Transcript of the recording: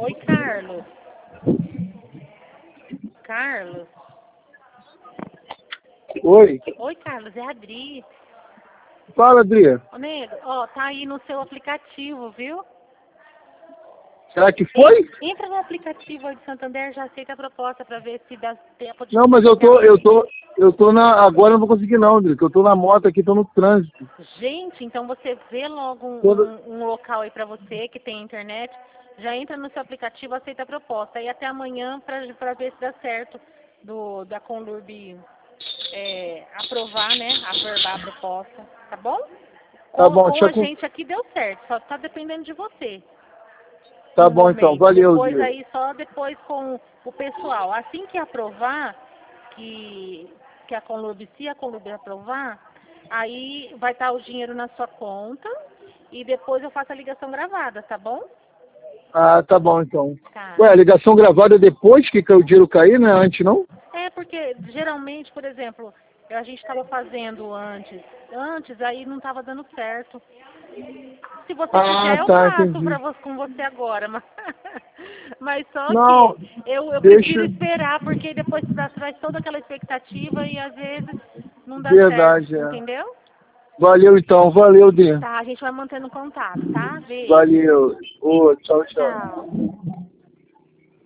Oi, Carlos. Carlos. Oi. Oi, Carlos, é a Adri. Fala, Adri. Ô, nego, ó, tá aí no seu aplicativo, viu? Será que foi? Entra no aplicativo aí de Santander, já aceita a proposta pra ver se dá tempo de... Não, mas eu tô na... Agora eu não vou conseguir não, Adri, porque eu tô na moto aqui, tô no trânsito. Gente, então você vê logo um local aí pra você que tem internet, já entra no seu aplicativo, aceita a proposta. Aí até amanhã pra ver se dá certo da Conlurb aprovar, né, averbar a proposta, tá bom? Tá bom, Com deixa a eu... gente aqui deu certo, só tá dependendo de você. Tá No bom então, momento. valeu, Depois Adri. aí só depois com o pessoal. Assim que aprovar, que a Conlurb, se a Conlurb aprovar, aí vai estar o dinheiro na sua conta e depois eu faço a ligação gravada, tá bom? Ah, tá bom então. Tá. Ué, a ligação gravada é depois que o dinheiro cair, né? Antes não? É porque geralmente, por exemplo, a gente estava fazendo antes aí não estava dando certo. Se você quiser, eu Tá, faço entendi. com você agora, mas só Não, que eu prefiro deixa... esperar, porque depois você traz toda aquela expectativa e às vezes não dá certo, Verdade, é. entendeu? Valeu então, valeu, Adri. Tá, a gente vai mantendo contato, tá? Beijo. Valeu. Ô, tchau, tchau. Tchau.